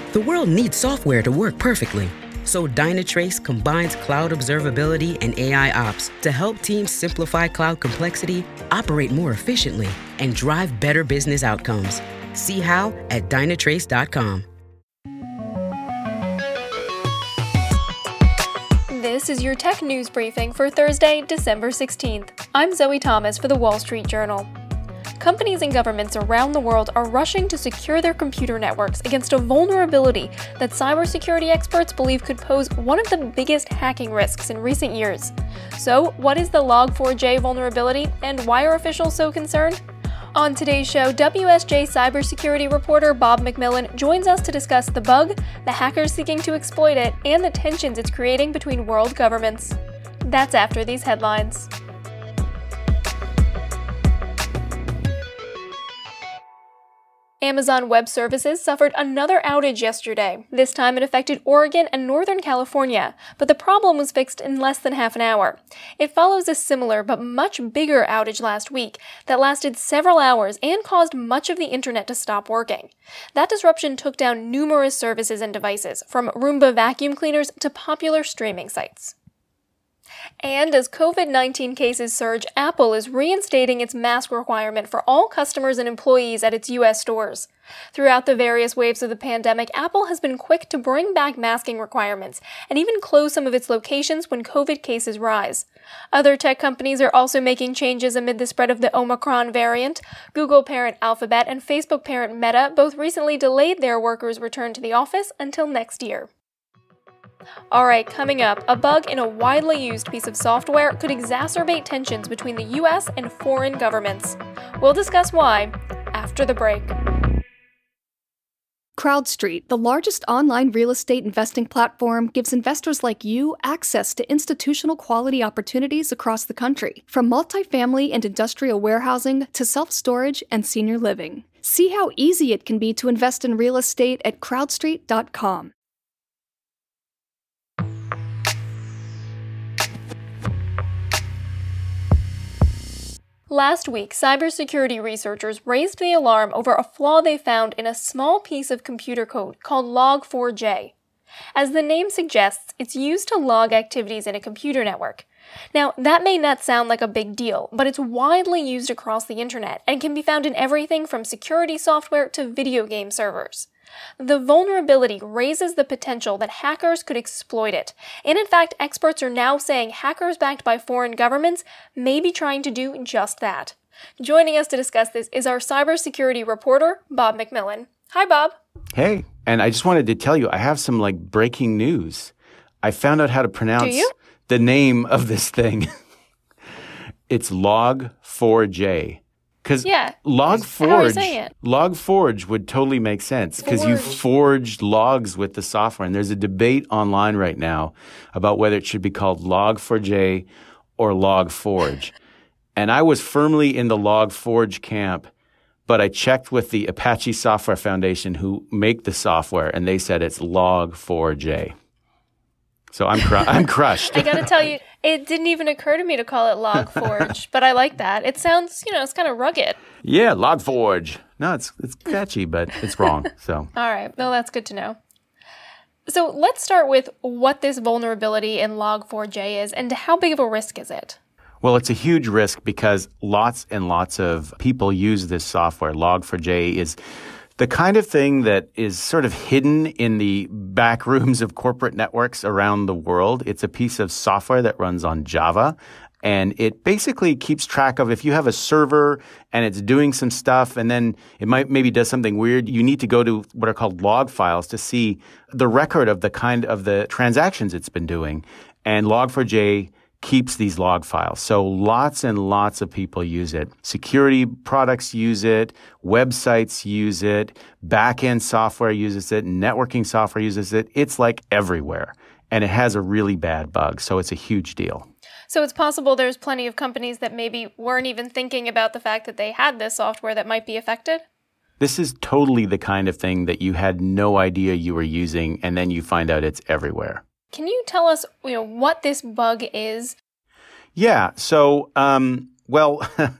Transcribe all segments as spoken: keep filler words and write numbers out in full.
The world needs software to work perfectly. So Dynatrace combines cloud observability and A I ops to help teams simplify cloud complexity, operate more efficiently, and drive better business outcomes. See how at Dynatrace dot com. This is your tech news briefing for Thursday, December sixteenth. I'm Zoe Thomas for The Wall Street Journal. Companies and governments around the world are rushing to secure their computer networks against a vulnerability that cybersecurity experts believe could pose one of the biggest hacking risks in recent years. So, what is the log four j vulnerability, and why are officials so concerned? On today's show, W S J cybersecurity reporter Bob McMillan joins us to discuss the bug, the hackers seeking to exploit it, and the tensions it's creating between world governments. That's after these headlines. Amazon Web Services suffered another outage yesterday. This time it affected Oregon and Northern California, but the problem was fixed in less than half an hour. It follows a similar but much bigger outage last week that lasted several hours and caused much of the internet to stop working. That disruption took down numerous services and devices, from Roomba vacuum cleaners to popular streaming sites. And as covid nineteen cases surge, Apple is reinstating its mask requirement for all customers and employees at its U S stores. Throughout the various waves of the pandemic, Apple has been quick to bring back masking requirements and even close some of its locations when COVID cases rise. Other tech companies are also making changes amid the spread of the Omicron variant. Google parent Alphabet and Facebook parent Meta both recently delayed their workers' return to the office until next year. Alright, coming up, a bug in a widely used piece of software could exacerbate tensions between the U S and foreign governments. We'll discuss why after the break. CrowdStreet, the largest online real estate investing platform, gives investors like you access to institutional quality opportunities across the country, from multifamily and industrial warehousing to self-storage and senior living. See how easy it can be to invest in real estate at crowd street dot com. Last week, cybersecurity researchers raised the alarm over a flaw they found in a small piece of computer code called log four j. As the name suggests, it's used to log activities in a computer network. Now, that may not sound like a big deal, but it's widely used across the internet and can be found in everything from security software to video game servers. The vulnerability raises the potential that hackers could exploit it, and in fact, experts are now saying hackers backed by foreign governments may be trying to do just that. Joining us to discuss this is our cybersecurity reporter, Bob McMillan. Hi, Bob. Hey, and I just wanted to tell you, I have some like breaking news. I found out how to pronounce the name of this thing. It's log four j. Because yeah. log forge, log forge would totally make sense because you forged logs with the software. And there's a debate online right now about whether it should be called log four j or log forge. And I was firmly in the log forge camp, but I checked with the Apache Software Foundation who make the software, and they said it's log four j. So I'm cru- I'm crushed. I gotta tell you, it didn't even occur to me to call it Log4j, but I like that. It sounds, you know, it's kind of rugged. Yeah, Log4j. No, it's it's catchy, but it's wrong. So. All right. Well, that's good to know. So let's start with what this vulnerability in log four j is and how big of a risk is it? Well, it's a huge risk because lots and lots of people use this software. log four j is the kind of thing that is sort of hidden in the back rooms of corporate networks around the world. It's a piece of software that runs on Java, and it basically keeps track of if you have a server and it's doing some stuff and then it might maybe does something weird, you need to go to what are called log files to see the record of the kind of the transactions it's been doing. And log four j keeps these log files. So lots and lots of people use it. Security products use it. Websites use it. Back-end software uses it. Networking software uses it. It's like everywhere. And it has a really bad bug. So it's a huge deal. So it's possible there's plenty of companies that maybe weren't even thinking about the fact that they had this software that might be affected? This is totally the kind of thing that you had no idea you were using, and then you find out it's everywhere. Can you tell us, you know, what this bug is? Yeah. So, um, well,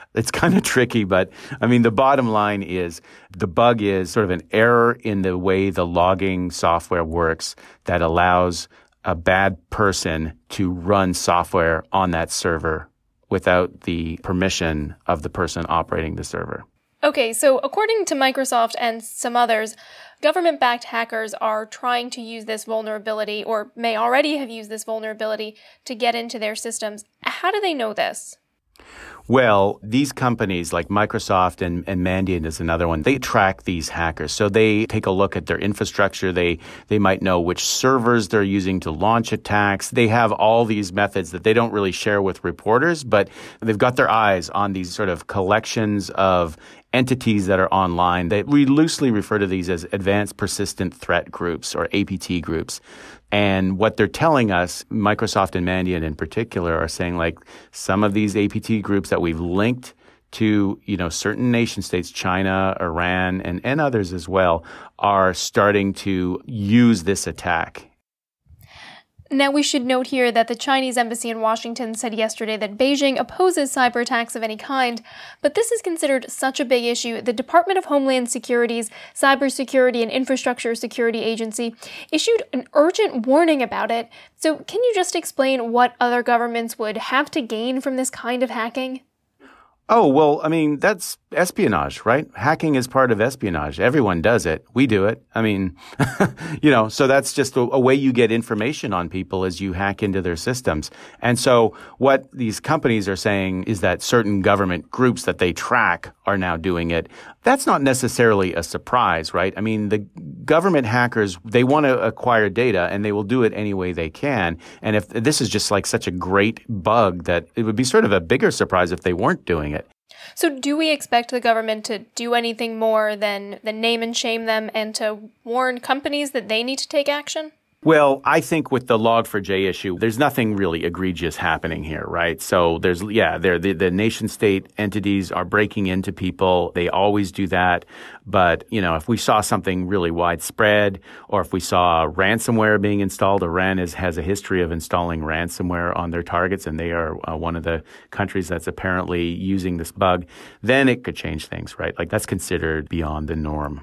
It's kind of tricky, but I mean, the bottom line is the bug is sort of an error in the way the logging software works that allows a bad person to run software on that server without the permission of the person operating the server. Okay, so according to Microsoft and some others, government-backed hackers are trying to use this vulnerability, or may already have used this vulnerability, to get into their systems. How do they know this? Well, these companies like Microsoft and, and Mandiant is another one. They track these hackers. So they take a look at their infrastructure. They they might know which servers they're using to launch attacks. They have all these methods that they don't really share with reporters, but they've got their eyes on these sort of collections of entities that are online. They, we loosely refer to these as advanced persistent threat groups, or A P T groups. And what they're telling us, Microsoft and Mandiant in particular, are saying like some of these A P T groups that we've linked to, you know, certain nation states, China, Iran, and, and others as well, are starting to use this attack. Now, we should note here that the Chinese embassy in Washington said yesterday that Beijing opposes cyber attacks of any kind, but this is considered such a big issue. The Department of Homeland Security's Cybersecurity and Infrastructure Security Agency issued an urgent warning about it. So can you just explain what other governments would have to gain from this kind of hacking? Oh, well, I mean, that's espionage, right? Hacking is part of espionage. Everyone does it. We do it. I mean, you know, so that's just a, a way you get information on people is you hack into their systems. And so what these companies are saying is that certain government groups that they track are now doing it. That's not necessarily a surprise, right? I mean, the government hackers, they want to acquire data and they will do it any way they can. And if this is just like such a great bug that it would be sort of a bigger surprise if they weren't doing it. So do we expect the government to do anything more than, than name and shame them and to warn companies that they need to take action? Well, I think with the log four j issue, there's nothing really egregious happening here, right? So there's, yeah, there the, the nation state entities are breaking into people. They always do that. But, you know, if we saw something really widespread, or if we saw ransomware being installed, Iran is, has a history of installing ransomware on their targets, and they are uh, one of the countries that's apparently using this bug, then it could change things, right? Like that's considered beyond the norm.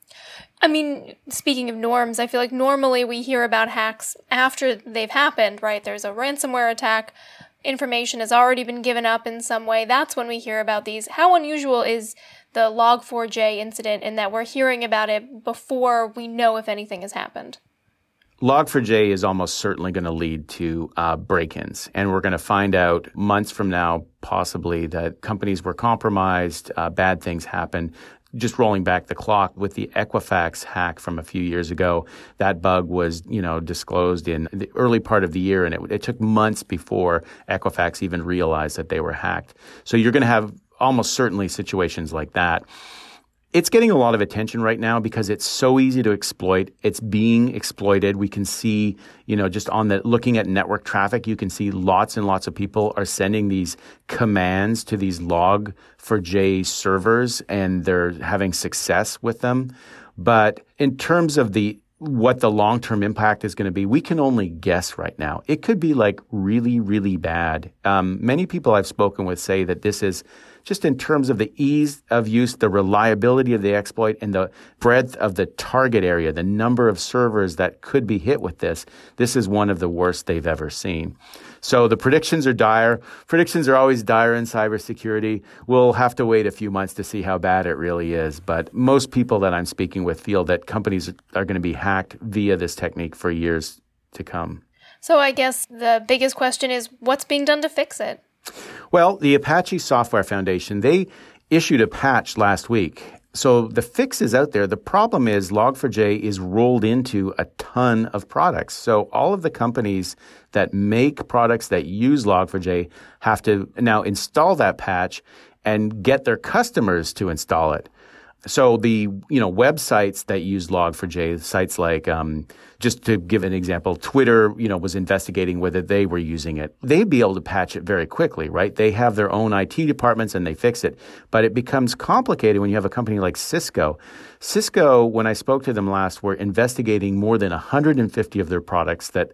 I mean, speaking of norms, I feel like normally we hear about hacks after they've happened, right? There's a ransomware attack, information has already been given up in some way. That's when we hear about these. How unusual is the log four j incident in that we're hearing about it before we know if anything has happened? log four j is almost certainly going to lead to uh, break-ins, and we're going to find out months from now, possibly, that companies were compromised, uh, bad things happened. Just rolling back the clock with the Equifax hack from a few years ago, that bug was, you know, disclosed in the early part of the year, and it, it took months before Equifax even realized that they were hacked. So you're going to have almost certainly situations like that. It's getting a lot of attention right now because it's so easy to exploit. It's being exploited. We can see, you know, just on the looking at network traffic, you can see lots and lots of people are sending these commands to these log four j servers, and they're having success with them. But in terms of the what the long-term impact is going to be, we can only guess right now. It could be like really, really bad. Um, many people I've spoken with say that this is just in terms of the ease of use, the reliability of the exploit, and the breadth of the target area, the number of servers that could be hit with this, this is one of the worst they've ever seen. So the predictions are dire. Predictions are always dire in cybersecurity. We'll have to wait a few months to see how bad it really is. But most people that I'm speaking with feel that companies are going to be hacked via this technique for years to come. So I guess the biggest question is, what's being done to fix it? Well, the Apache Software Foundation, they issued a patch last week. So the fix is out there. The problem is log four j is rolled into a ton of products. So all of the companies that make products that use log four j have to now install that patch and get their customers to install it. So the, you know, websites that use log four j, sites like, um, just to give an example, Twitter, you know, was investigating whether they were using it. They'd be able to patch it very quickly, right? They have their own I T departments and they fix it. But it becomes complicated when you have a company like Cisco. Cisco, when I spoke to them last, were investigating more than one hundred fifty of their products that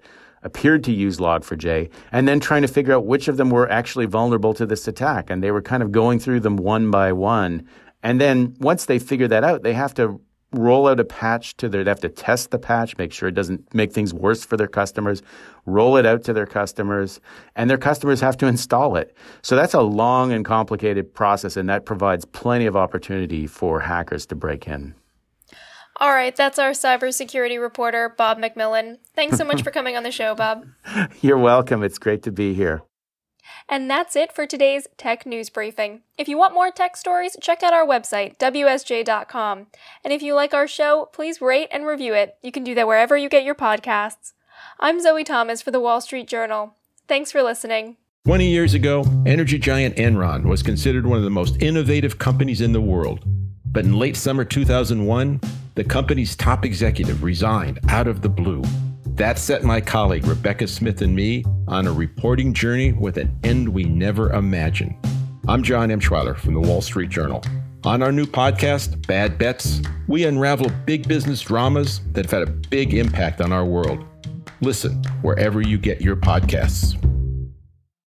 appeared to use log four j, and then trying to figure out which of them were actually vulnerable to this attack. And they were kind of going through them one by one. And then once they figure that out, they have to roll out a patch to their, they have to test the patch, make sure it doesn't make things worse for their customers, roll it out to their customers, and their customers have to install it. So that's a long and complicated process, and that provides plenty of opportunity for hackers to break in. All right, that's our cybersecurity reporter, Bob McMillan. Thanks so much for coming on the show, Bob. You're welcome. It's great to be here. And that's it for today's Tech News Briefing. If you want more tech stories, check out our website, W S J dot com. And if you like our show, please rate and review it. You can do that wherever you get your podcasts. I'm Zoe Thomas for The Wall Street Journal. Thanks for listening. twenty years ago, energy giant Enron was considered one of the most innovative companies in the world. But in late summer two thousand one, the company's top executive resigned out of the blue. That set my colleague Rebecca Smith and me on a reporting journey with an end we never imagined. I'm John Emschweiler from The Wall Street Journal. On our new podcast, Bad Bets, we unravel big business dramas that have had a big impact on our world. Listen wherever you get your podcasts.